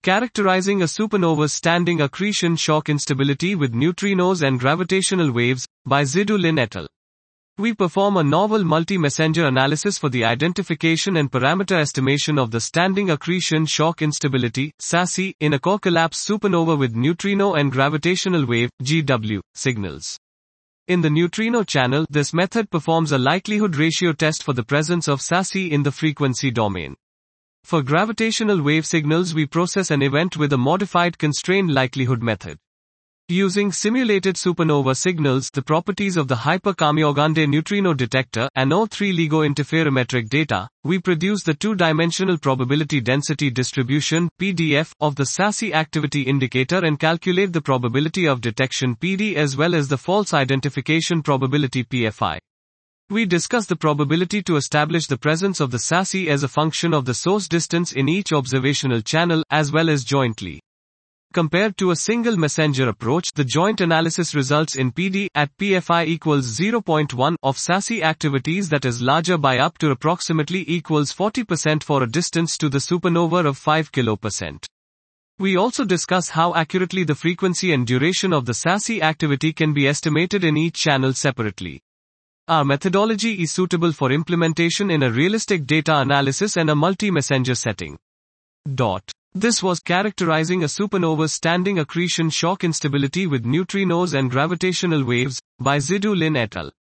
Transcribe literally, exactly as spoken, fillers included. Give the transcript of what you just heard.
Characterizing a supernova's standing accretion shock instability with neutrinos and gravitational waves, by Zidou Lin et al. We perform a novel multi-messenger analysis for the identification and parameter estimation of the standing accretion shock instability, S A S I, in a core-collapse supernova with neutrino and gravitational wave, G W, signals. In the neutrino channel, this method performs a likelihood ratio test for the presence of S A S I in the frequency domain. For gravitational wave signals, we process an event with a modified constrained likelihood method. Using simulated supernova signals, the properties of the Hyper-Kamiokande neutrino detector, and O three LIGO interferometric data, we produce the two-dimensional probability density distribution, P D F, of the S A S I activity indicator and calculate the probability of detection P D as well as the false identification probability P F I. We discuss the probability to establish the presence of the S A S I as a function of the source distance in each observational channel, as well as jointly. Compared to a single messenger approach, the joint analysis results in P D at P F I equals zero point one of S A S I activities that is larger by up to approximately equals forty percent for a distance to the supernova of five kilopercent. We also discuss how accurately the frequency and duration of the S A S I activity can be estimated in each channel separately. Our methodology is suitable for implementation in a realistic data analysis and a multi-messenger setting. Dot. This was Characterizing a Supernova's Standing Accretion Shock Instability with Neutrinos and Gravitational Waves, by Zidou Lin et al.